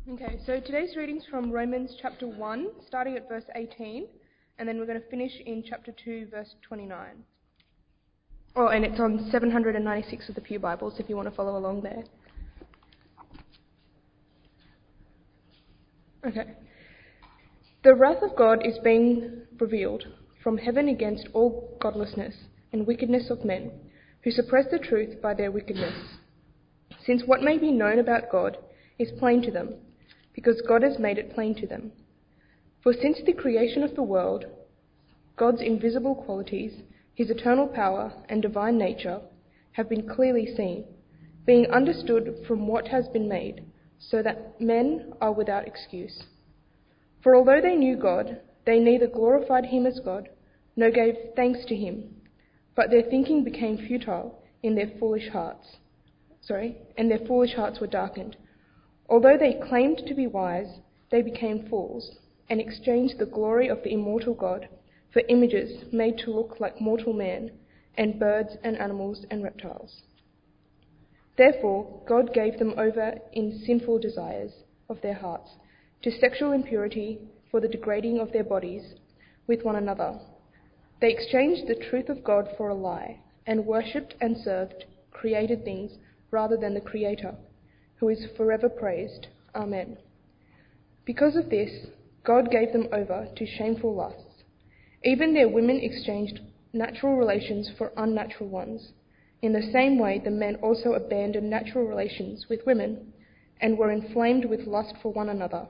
Okay, so today's reading's from Romans chapter 1, starting at verse 18, and then we're going to finish in chapter 2, verse 29. Oh, and it's on 796 of the Pew Bibles if you want to follow along there. Okay. The wrath of God is being revealed from heaven against all godlessness and wickedness of men, who suppress the truth by their wickedness. Since what may be known about God is plain to them, because God has made it plain to them. For since the creation of the world, God's invisible qualities, his eternal power and divine nature, have been clearly seen, being understood from what has been made, so that men are without excuse. For although they knew God, they neither glorified him as God, nor gave thanks to him, but their thinking became futile in their foolish hearts. And their foolish hearts were darkened. Although they claimed to be wise, they became fools, and exchanged the glory of the immortal God for images made to look like mortal man, and birds and animals and reptiles. Therefore God gave them over in sinful desires of their hearts to sexual impurity for the degrading of their bodies with one another. They exchanged the truth of God for a lie, and worshipped and served created things rather than the Creator, who is forever praised. Amen. Because of this, God gave them over to shameful lusts. Even their women exchanged natural relations for unnatural ones. In the same way, the men also abandoned natural relations with women, and were inflamed with lust for one another.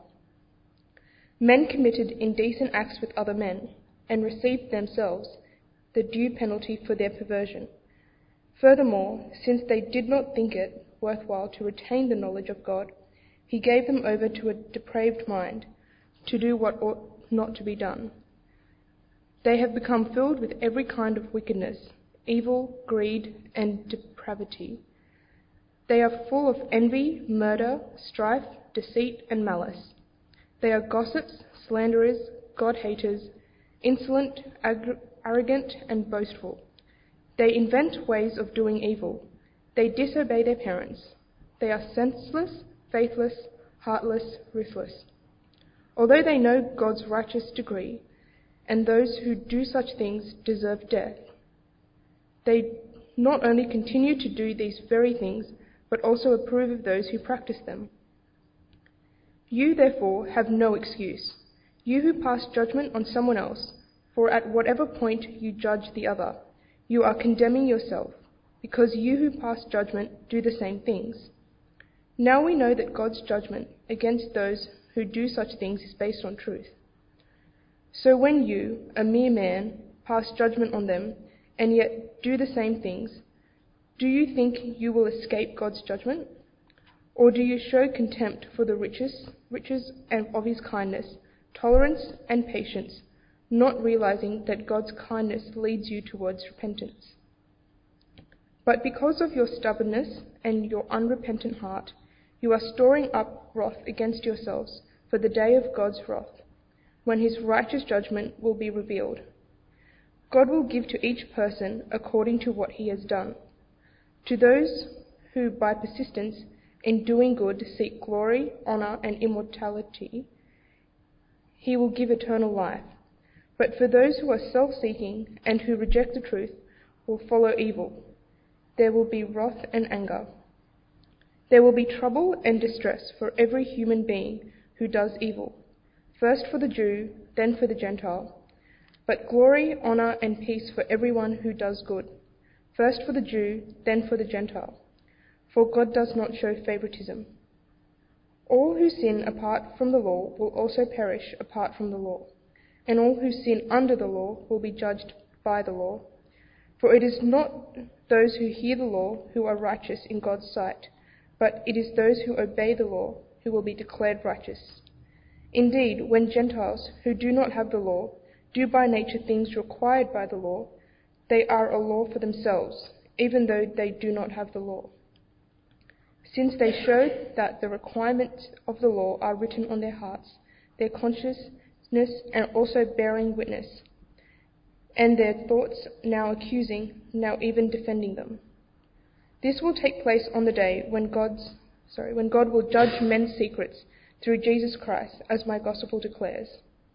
Men committed indecent acts with other men, and received themselves the due penalty for their perversion. Furthermore, since they did not think it worthwhile to retain the knowledge of God, he gave them over to a depraved mind, to do what ought not to be done. They have become filled with every kind of wickedness, evil, greed, and depravity. They are full of envy, murder, strife, deceit, and malice. They are gossips, slanderers, God-haters, insolent, arrogant, and boastful. They invent ways of doing evil. They disobey their parents. They are senseless, faithless, heartless, ruthless. Although they know God's righteous decree, and those who do such things deserve death, they not only continue to do these very things, but also approve of those who practice them. You, therefore, have no excuse, you who pass judgment on someone else, for at whatever point you judge the other, you are condemning yourself, because you who pass judgment do the same things. Now we know that God's judgment against those who do such things is based on truth. So when you, a mere man, pass judgment on them, and yet do the same things, do you think you will escape God's judgment? Or do you show contempt for the riches of his kindness, tolerance and patience, not realizing that God's kindness leads you towards repentance? But because of your stubbornness and your unrepentant heart, you are storing up wrath against yourselves for the day of God's wrath, when his righteous judgment will be revealed. God will give to each person according to what he has done. To those who by persistence in doing good seek glory, honor, and immortality, he will give eternal life. But for those who are self-seeking and who reject the truth will follow evil, there will be wrath and anger. There will be trouble and distress for every human being who does evil, first for the Jew, then for the Gentile. But glory, honor, and peace for everyone who does good, first for the Jew, then for the Gentile. For God does not show favoritism. All who sin apart from the law will also perish apart from the law, and all who sin under the law will be judged by the law. For it is not those who hear the law who are righteous in God's sight, but it is those who obey the law who will be declared righteous. Indeed, when Gentiles who do not have the law do by nature things required by the law, they are a law for themselves, even though they do not have the law. Since they show that the requirements of the law are written on their hearts, their consciousness and also bearing witness, and their thoughts now accusing, now even defending them. This will take place on the day when God will judge men's secrets through Jesus Christ, as my gospel declares.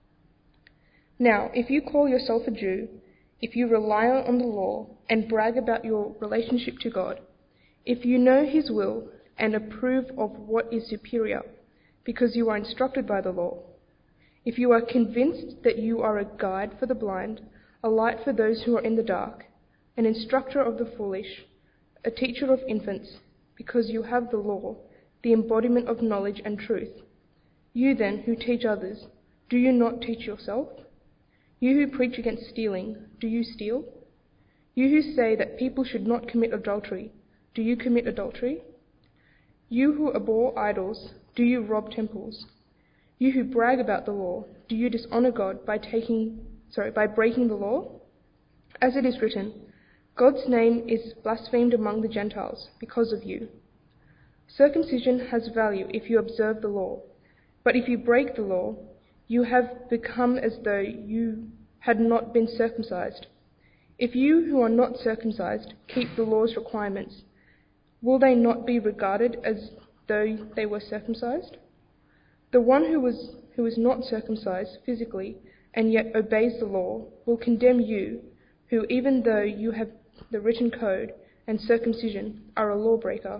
Now, if you call yourself a Jew, if you rely on the law and brag about your relationship to God, if you know his will and approve of what is superior, because you are instructed by the law, if you are convinced that you are a guide for the blind, a light for those who are in the dark, an instructor of the foolish, a teacher of infants, because you have the law, the embodiment of knowledge and truth, you then who teach others, do you not teach yourself? You who preach against stealing, do you steal? You who say that people should not commit adultery, do you commit adultery? You who abhor idols, do you rob temples? You who brag about the law, do you dishonor God by breaking the law? As it is written, God's name is blasphemed among the Gentiles because of you. Circumcision has value if you observe the law, but if you break the law, you have become as though you had not been circumcised. If you who are not circumcised keep the law's requirements, will they not be regarded as though they were circumcised? The one who is not circumcised physically and yet obeys the law will condemn you, who even though you have the written code and circumcision are a lawbreaker.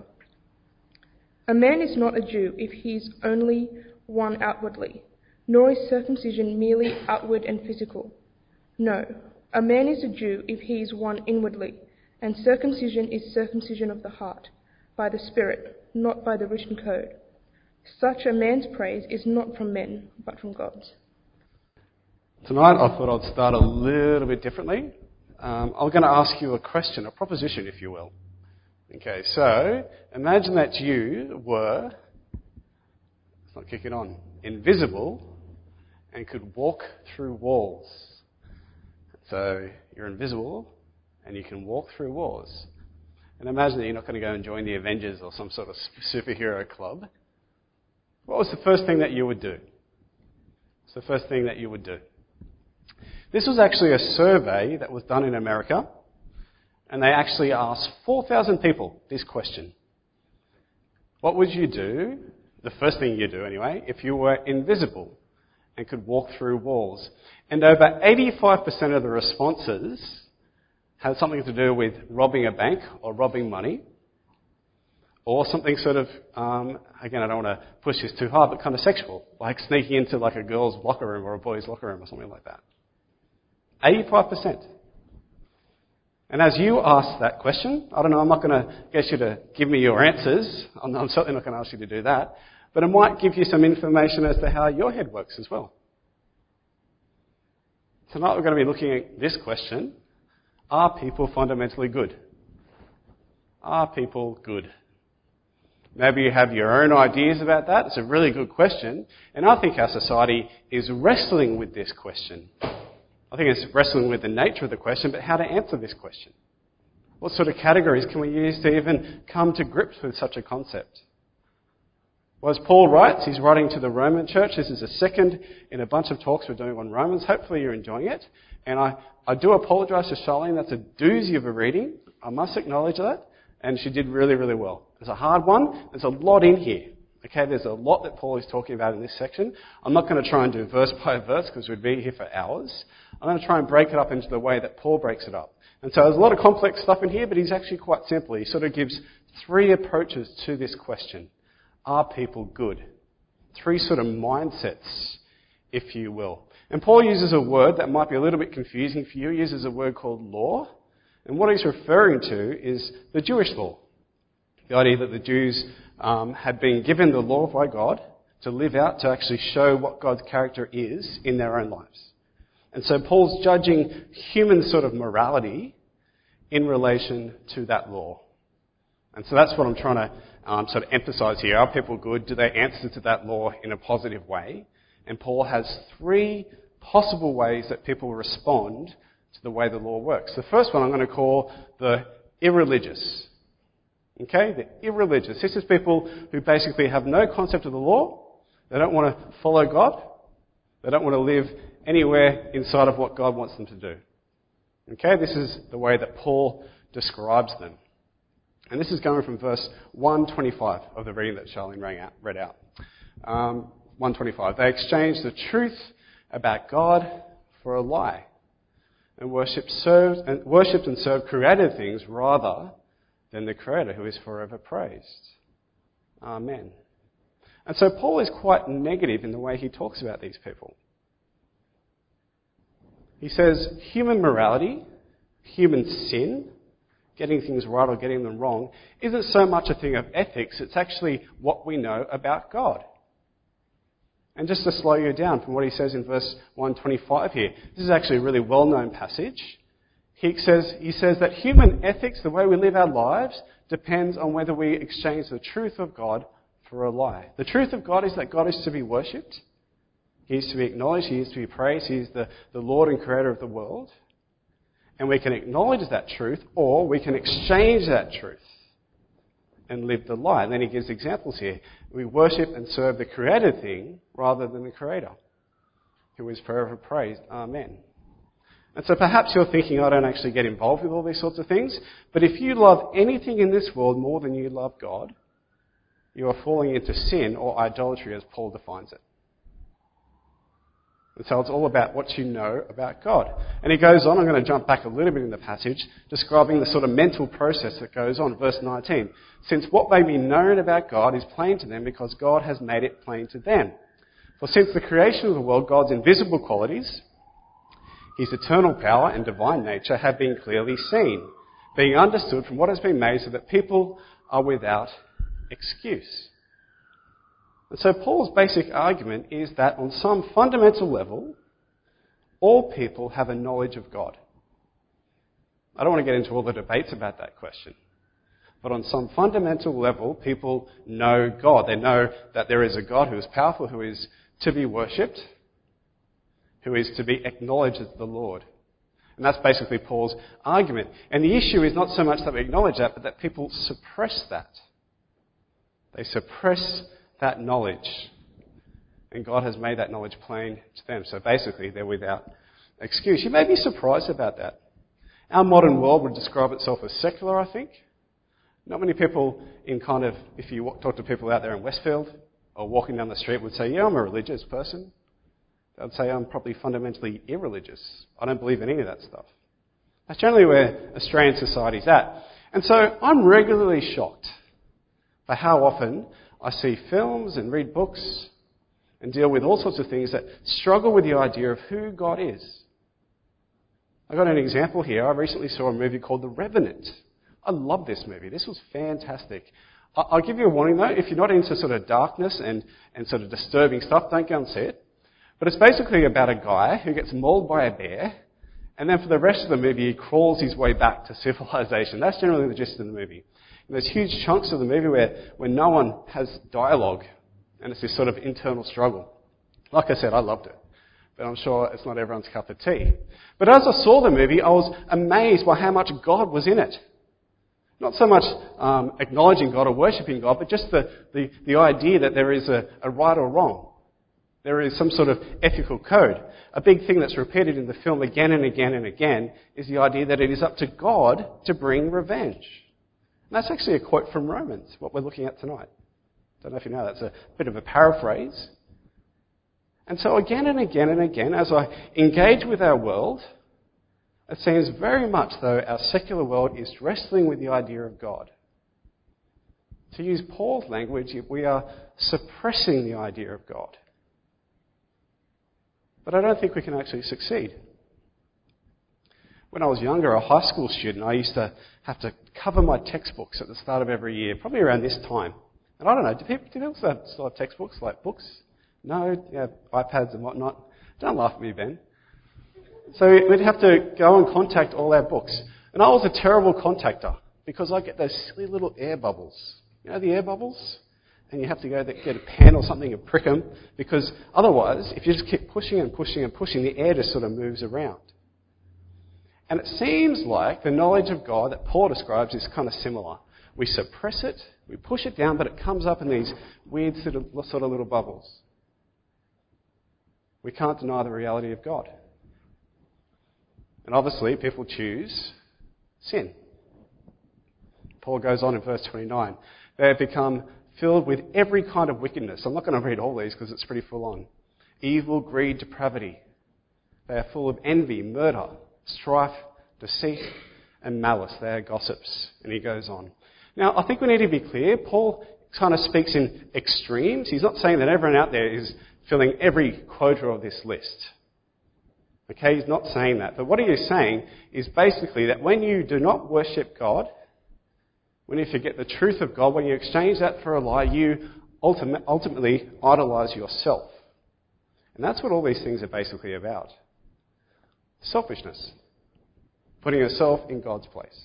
A man is not a Jew if he is only one outwardly, nor is circumcision merely outward and physical. No, a man is a Jew if he is one inwardly, and circumcision is circumcision of the heart, by the Spirit, not by the written code. Such a man's praise is not from men, but from God. Tonight I thought I'd start a little bit differently. I'm going to ask you a question, a proposition, if you will. Okay, so imagine that you were, let's not kick it on, invisible and could walk through walls. So you're invisible and you can walk through walls. And imagine that you're not going to go and join the Avengers or some sort of superhero club. What was the first thing that you would do? What's the first thing that you would do? This was actually a survey that was done in America, and they actually asked 4,000 people this question. What would you do, the first thing you do anyway, if you were invisible and could walk through walls? And over 85% of the responses had something to do with robbing a bank or robbing money, or something sort of, again, I don't want to push this too hard, but kind of sexual, like sneaking into like a girl's locker room or a boy's locker room or something like that. 85%. And as you ask that question, I don't know, I'm not going to get you to give me your answers. I'm certainly not going to ask you to do that. But it might give you some information as to how your head works as well. Tonight we're going to be looking at this question. Are people fundamentally good? Are people good? Maybe you have your own ideas about that. It's a really good question. And I think our society is wrestling with this question. I think it's wrestling with the nature of the question, but how to answer this question. What sort of categories can we use to even come to grips with such a concept? Well, as Paul writes, he's writing to the Roman church. This is the second in a bunch of talks we're doing on Romans. Hopefully you're enjoying it. And I do apologise to Charlene. That's a doozy of a reading. I must acknowledge that. And she did really, really well. It's a hard one. There's a lot in here. Okay, there's a lot that Paul is talking about in this section. I'm not going to try and do verse by verse because we'd be here for hours. I'm going to try and break it up into the way that Paul breaks it up. And so there's a lot of complex stuff in here, but he's actually quite simple. He sort of gives three approaches to this question. Are people good? Three sort of mindsets, if you will. And Paul uses a word that might be a little bit confusing for you. He uses a word called law. And what he's referring to is the Jewish law. The idea that the Jews had been given the law by God to live out, to actually show what God's character is in their own lives. And so Paul's judging human sort of morality in relation to that law. And so that's what I'm trying to sort of emphasize here. Are people good? Do they answer to that law in a positive way? And Paul has three possible ways that people respond to the way the law works. The first one I'm going to call the irreligious. Okay, the irreligious. This is people who basically have no concept of the law. They don't want to follow God. They don't want to live anywhere inside of what God wants them to do. Okay, this is the way that Paul describes them. And this is going from verse 125 of the reading that Charlene read out. 125. They exchanged the truth about God for a lie and worshipped and served created things rather than the Creator who is forever praised. Amen. And so Paul is quite negative in the way he talks about these people. He says human morality, human sin, getting things right or getting them wrong, isn't so much a thing of ethics, it's actually what we know about God. And just to slow you down from what he says in verse 125 here, this is actually a really well-known passage. He says that human ethics, the way we live our lives, depends on whether we exchange the truth of God for a lie. The truth of God is that God is to be worshipped. He is to be acknowledged. He is to be praised. He is the Lord and Creator of the world. And we can acknowledge that truth, or we can exchange that truth and live the lie. And then he gives examples here. We worship and serve the created thing rather than the Creator, who is forever praised. Amen. And so perhaps you're thinking, I don't actually get involved with all these sorts of things. But if you love anything in this world more than you love God, you are falling into sin or idolatry as Paul defines it. And so it's all about what you know about God. And he goes on, I'm going to jump back a little bit in the passage, describing the sort of mental process that goes on. Verse 19. Since what may be known about God is plain to them because God has made it plain to them. For since the creation of the world, God's invisible qualities, his eternal power and divine nature have been clearly seen, being understood from what has been made so that people are without excuse. And so Paul's basic argument is that on some fundamental level, all people have a knowledge of God. I don't want to get into all the debates about that question. But on some fundamental level, people know God. They know that there is a God who is powerful, who is to be worshipped, who is to be acknowledged as the Lord. And that's basically Paul's argument. And the issue is not so much that we acknowledge that, but that people suppress that. They suppress that knowledge. And God has made that knowledge plain to them. So basically, they're without excuse. You may be surprised about that. Our modern world would describe itself as secular, I think. Not many people if you talk to people out there in Westfield or walking down the street would say, yeah, I'm a religious person. They'd say I'm probably fundamentally irreligious. I don't believe in any of that stuff. That's generally where Australian society's at. And so I'm regularly shocked by how often I see films and read books and deal with all sorts of things that struggle with the idea of who God is. I've got an example here. I recently saw a movie called The Revenant. I love this movie. This was fantastic. I'll give you a warning though. If you're not into sort of darkness and sort of disturbing stuff, don't go and see it. But it's basically about a guy who gets mauled by a bear, and then for the rest of the movie he crawls his way back to civilization. That's generally the gist of the movie. And there's huge chunks of the movie where no one has dialogue, and it's this sort of internal struggle. Like I said, I loved it. But I'm sure it's not everyone's cup of tea. But as I saw the movie, I was amazed by how much God was in it. Not so much acknowledging God or worshipping God, but just the idea that there is a right or wrong. There is some sort of ethical code. A big thing that's repeated in the film again and again and again is the idea that it is up to God to bring revenge. And that's actually a quote from Romans, what we're looking at tonight. Don't know if you know, that's a bit of a paraphrase. And so again and again and again, as I engage with our world, it seems very much though our secular world is wrestling with the idea of God. To use Paul's language, we are suppressing the idea of God. But I don't think we can actually succeed. When I was younger, a high school student, I used to have to cover my textbooks at the start of every year, probably around this time. And I don't know, do people still have textbooks, like books? No, iPads and whatnot. Don't laugh at me, Ben. So we'd have to go and contact all our books. And I was a terrible contactor because I get those silly little air bubbles. You know the air bubbles? And you have to go get a pen or something and prick them, because otherwise, if you just keep pushing and pushing and pushing, the air just sort of moves around. And it seems like the knowledge of God that Paul describes is kind of similar. We suppress it, we push it down, but it comes up in these weird sort of little bubbles. We can't deny the reality of God. And obviously, people choose sin. Paul goes on in verse 29. They have become filled with every kind of wickedness. I'm not going to read all these because it's pretty full on. Evil, greed, depravity. They are full of envy, murder, strife, deceit, and malice. They are gossips. And he goes on. Now, I think we need to be clear. Paul kind of speaks in extremes. He's not saying that everyone out there is filling every quota of this list. Okay, he's not saying that. But what he is saying is basically that when you do not worship God, when you forget the truth of God, when you exchange that for a lie, you ultimately idolize yourself. And that's what all these things are basically about. Selfishness. Putting yourself in God's place.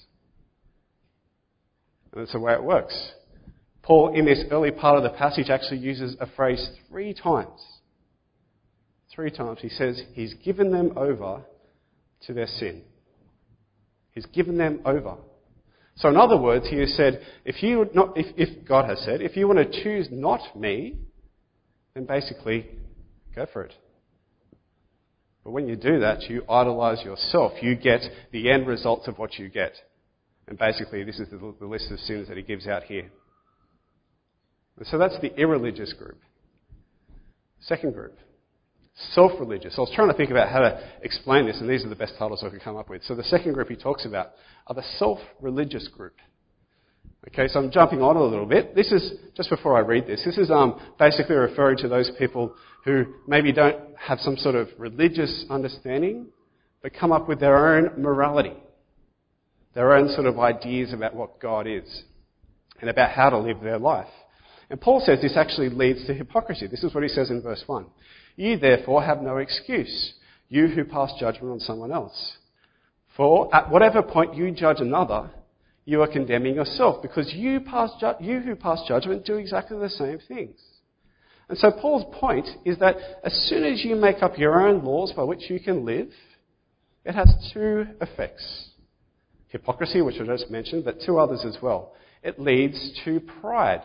And that's the way it works. Paul, in this early part of the passage, actually uses a phrase 3 times. 3 times. He says he's given them over to their sin. He's given them over. So in other words, he has said, if God has said, if you want to choose not me, then basically go for it. But when you do that, you idolize yourself. You get the end results of what you get. And basically, this is the list of sins that he gives out here. And so that's the irreligious group. Second group, self-religious. I was trying to think about how to explain this, and these are the best titles I could come up with. So the second group he talks about are the self-religious group. Okay, so I'm jumping on a little bit. This is, just before I read this, this is basically referring to those people who maybe don't have some sort of religious understanding, but come up with their own morality, their own sort of ideas about what God is, and about how to live their life. And Paul says this actually leads to hypocrisy. This is what he says in verse 1. You therefore have no excuse, you who pass judgment on someone else. For at whatever point you judge another, you are condemning yourself, because you who pass judgment do exactly the same things. And so Paul's point is that as soon as you make up your own laws by which you can live, it has 2 effects. Hypocrisy, which I just mentioned, but 2 others as well. It leads to pride.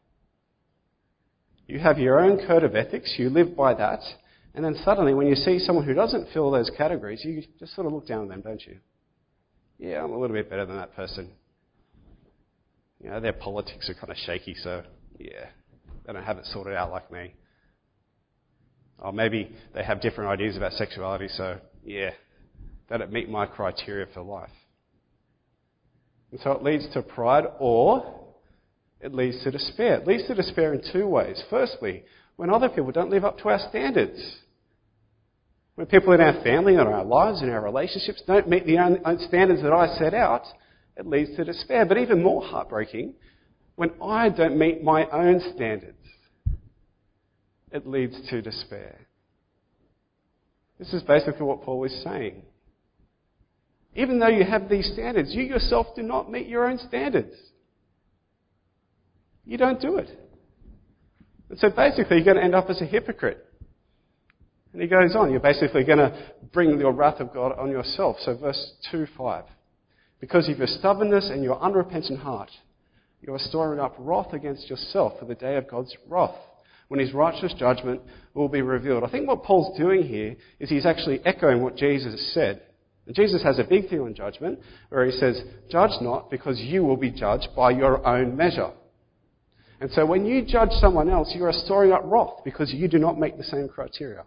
You have your own code of ethics, you live by that, and then suddenly when you see someone who doesn't fill those categories, you just sort of look down on them, don't you? Yeah, I'm a little bit better than that person. You know, their politics are kind of shaky, so yeah, they don't have it sorted out like me. Or maybe they have different ideas about sexuality, so yeah, they don't meet my criteria for life. And so it leads to pride, or it leads to despair. It leads to despair in 2 ways. Firstly, when other people don't live up to our standards. When people in our family and our lives and our relationships don't meet the own standards that I set out, it leads to despair. But even more heartbreaking, when I don't meet my own standards, it leads to despair. This is basically what Paul is saying. Even though you have these standards, you yourself do not meet your own standards. You don't do it. And so basically you're going to end up as a hypocrite. And he goes on, you're basically going to bring your wrath of God on yourself. So verse 2:5. Because of your stubbornness and your unrepentant heart, you are storing up wrath against yourself for the day of God's wrath, when his righteous judgment will be revealed. I think what Paul's doing here is he's actually echoing what Jesus said. And Jesus has a big thing on judgment, where he says, judge not, because you will be judged by your own measure. And so when you judge someone else, you are storing up wrath because you do not meet the same criteria.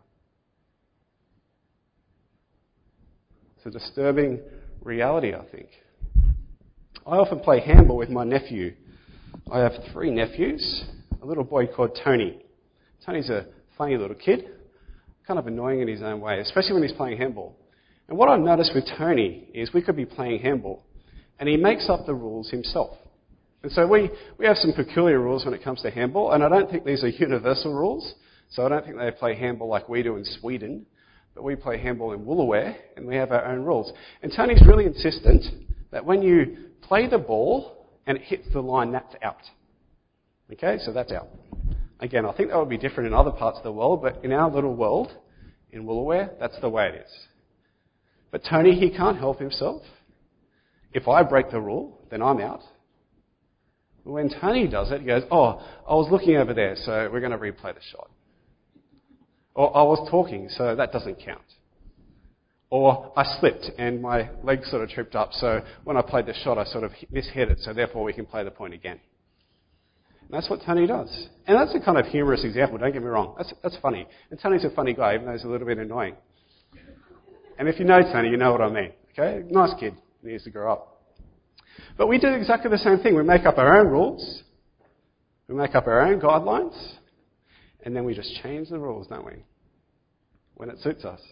It's a disturbing reality, I think. I often play handball with my nephew. I have 3 nephews, a little boy called Tony. Tony's a funny little kid, kind of annoying in his own way, especially when he's playing handball. And what I've noticed with Tony is we could be playing handball, and he makes up the rules himself. And so we have some peculiar rules when it comes to handball, and I don't think these are universal rules, so I don't think they play handball like we do in Sweden, but we play handball in Woolooware, and we have our own rules. And Tony's really insistent that when you play the ball and it hits the line, that's out. Okay, so that's out. Again, I think that would be different in other parts of the world, but in our little world, in Woolooware, that's the way it is. But Tony, he can't help himself. If I break the rule, then I'm out. When Tony does it, he goes, oh, I was looking over there, so we're going to replay the shot. Or I was talking, so that doesn't count. Or I slipped and my leg sort of tripped up, so when I played the shot, I sort of mishit it, so therefore we can play the point again. And that's what Tony does. And that's a kind of humorous example, don't get me wrong. That's funny. And Tony's a funny guy, even though he's a little bit annoying. And if you know Tony, you know what I mean. Okay? Nice kid. He needs to grow up. But we do exactly the same thing. We make up our own rules. We make up our own guidelines. And then we just change the rules, don't we? When it suits us.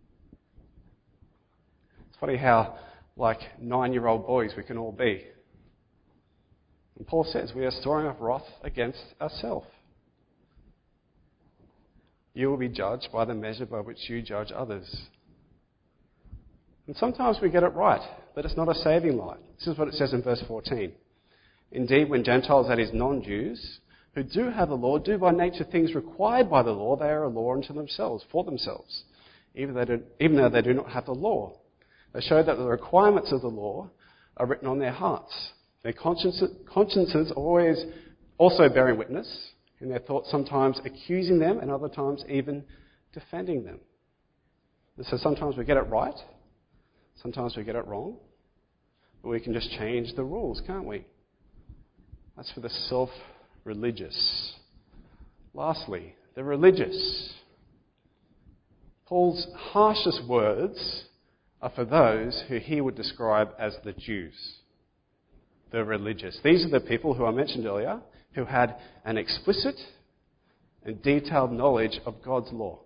It's funny how, like 9-year-old boys we can all be. And Paul says we are storing up wrath against ourselves. You will be judged by the measure by which you judge others. And sometimes we get it right, but it's not a saving light. This is what it says in verse 14. Indeed, when Gentiles, that is non-Jews, who do have the law, do by nature things required by the law, they are a law unto themselves, for themselves, even though they do not have the law. They show that the requirements of the law are written on their hearts. Their consciences always also bearing witness, in their thoughts sometimes accusing them and other times even defending them. And so sometimes we get it right, sometimes we get it wrong, but we can just change the rules, can't we? That's for the self-religious. Lastly, the religious. Paul's harshest words are for those who he would describe as the Jews. The religious. These are the people who I mentioned earlier who had an explicit and detailed knowledge of God's law.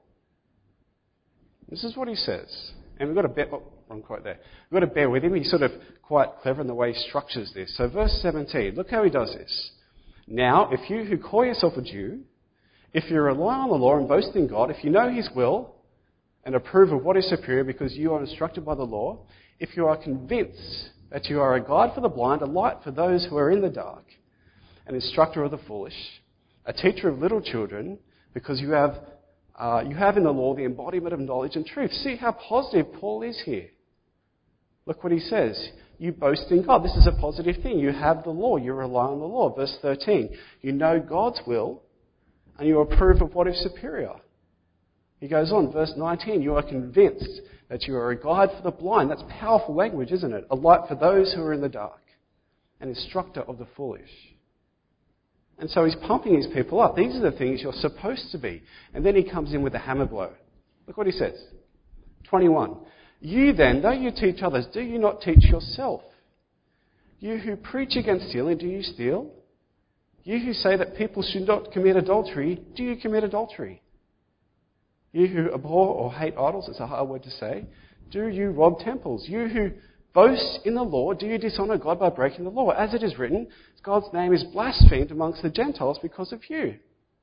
This is what he says. And we've got to bear, wrong quote there. We've got to bear with him. He's sort of quite clever in the way he structures this. So verse 17, look how he does this. Now, if you who call yourself a Jew, if you rely on the law and boast in God, if you know his will and approve of what is superior because you are instructed by the law, if you are convinced that you are a guide for the blind, a light for those who are in the dark, an instructor of the foolish, a teacher of little children, because you have in the law the embodiment of knowledge and truth. See how positive Paul is here. Look what he says. You boast in God. This is a positive thing. You have the law. You rely on the law. Verse 13. You know God's will and you approve of what is superior. He goes on, verse 19. You are convinced that you are a guide for the blind. That's powerful language, isn't it? A light for those who are in the dark. An instructor of the foolish. And so he's pumping his people up. These are the things you're supposed to be. And then he comes in with a hammer blow. Look what he says. 21. You then, though you teach others, do you not teach yourself? You who preach against stealing, do you steal? You who say that people should not commit adultery, do you commit adultery? You who abhor or hate idols, it's a hard word to say, do you rob temples? You who boast in the law, do you dishonour God by breaking the law? As it is written, God's name is blasphemed amongst the Gentiles because of you.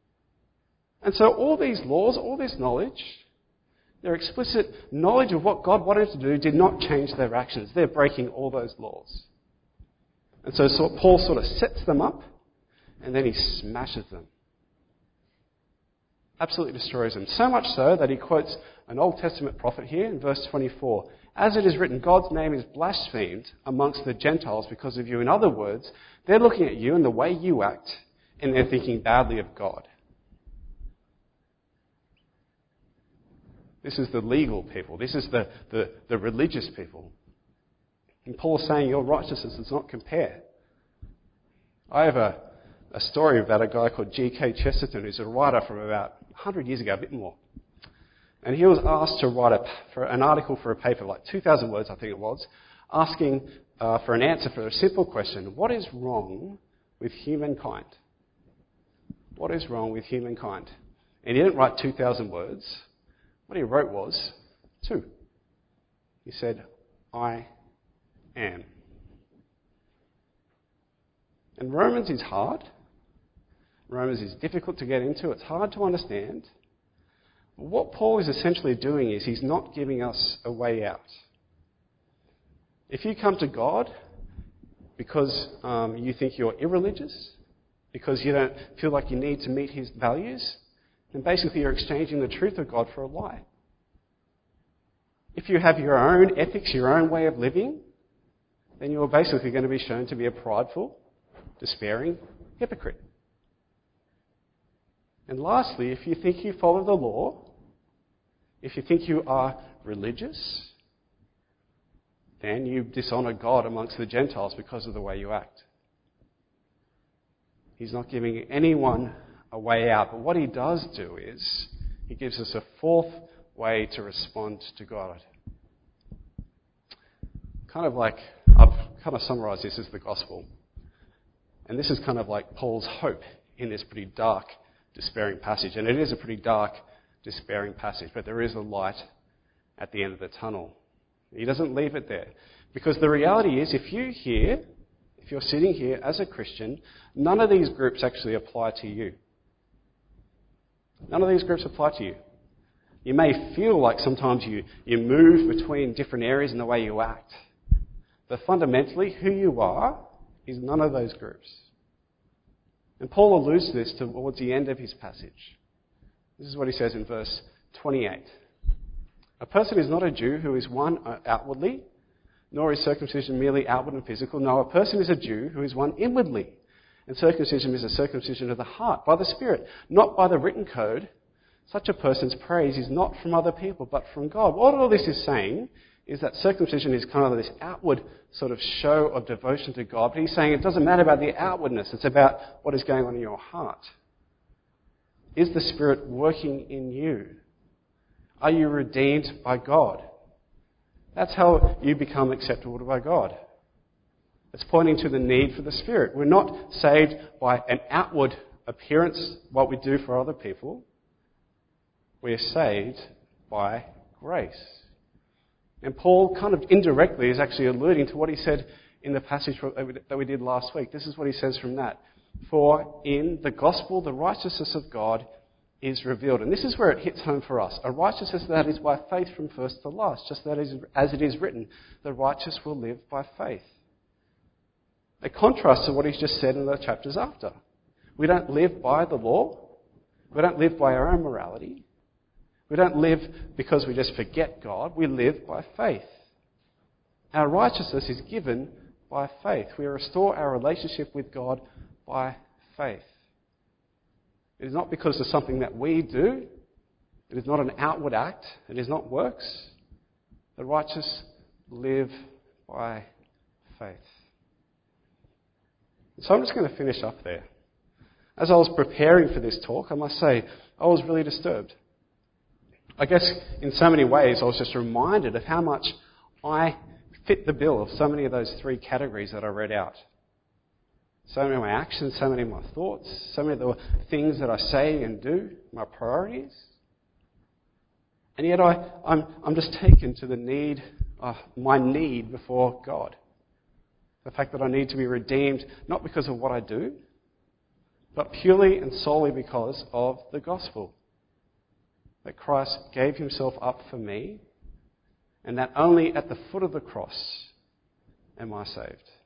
And so all these laws, all this knowledge, their explicit knowledge of what God wanted to do did not change their actions. They're breaking all those laws. And so Paul sort of sets them up and then he smashes them. Absolutely destroys them. So much so that he quotes an Old Testament prophet here in verse 24. As it is written, God's name is blasphemed amongst the Gentiles because of you. In other words, they're looking at you and the way you act and they're thinking badly of God. This is the legal people. This is the religious people. And Paul is saying your righteousness does not compare. I have a story about a guy called G.K. Chesterton, who's a writer from about 100 years ago, a bit more. And he was asked to write an article for a paper, like 2,000 words I think it was, asking for an answer for a simple question. What is wrong with humankind? What is wrong with humankind? And he didn't write 2,000 words. What he wrote was 2. He said, I am. And Romans is hard. Romans is difficult to get into. It's hard to understand. What Paul is essentially doing is he's not giving us a way out. If you come to God because you think you're irreligious, because you don't feel like you need to meet his values, then basically you're exchanging the truth of God for a lie. If you have your own ethics, your own way of living, then you're basically going to be shown to be a prideful, despairing hypocrite. And lastly, if you think you follow the law, if you think you are religious, then you dishonour God amongst the Gentiles because of the way you act. He's not giving anyone a way out. But what he does do is he gives us a fourth way to respond to God. I've kind of summarised this as the gospel. And this is kind of like Paul's hope in this pretty dark, despairing passage. And it is a pretty dark, despairing passage, but there is a light at the end of the tunnel. He doesn't leave it there. Because the reality is, if you're sitting here as a Christian, none of these groups actually apply to you. None of these groups apply to you. You may feel like sometimes you move between different areas in the way you act. But fundamentally, who you are is none of those groups. And Paul alludes to this towards the end of his passage. This is what he says in verse 28. A person is not a Jew who is one outwardly, nor is circumcision merely outward and physical. No, a person is a Jew who is one inwardly. And circumcision is a circumcision of the heart, by the Spirit, not by the written code. Such a person's praise is not from other people, but from God. What all this is saying is that circumcision is kind of this outward sort of show of devotion to God. But he's saying it doesn't matter about the outwardness. It's about what is going on in your heart. Is the Spirit working in you? Are you redeemed by God? That's how you become acceptable by God. It's pointing to the need for the Spirit. We're not saved by an outward appearance, what we do for other people. We're saved by grace. And Paul kind of indirectly is actually alluding to what he said in the passage that we did last week. This is what he says from that. For in the gospel, the righteousness of God is revealed. And this is where it hits home for us. A righteousness that is by faith from first to last. Just that is, as it is written, the righteous will live by faith. It contrasts to what he's just said in the chapters after. We don't live by the law. We don't live by our own morality. We don't live because we just forget God. We live by faith. Our righteousness is given by faith. We restore our relationship with God by faith. It is not because of something that we do. It is not an outward act. It is not works. The righteous live by faith. So I'm just going to finish up there. As I was preparing for this talk, I must say, I was really disturbed. I guess in so many ways I was just reminded of how much I fit the bill of so many of those three categories that I read out. So many of my actions, so many of my thoughts, so many of the things that I say and do, my priorities. And yet I'm just taken to the need, my need before God. The fact that I need to be redeemed, not because of what I do, but purely and solely because of the gospel. That Christ gave himself up for me, and that only at the foot of the cross am I saved.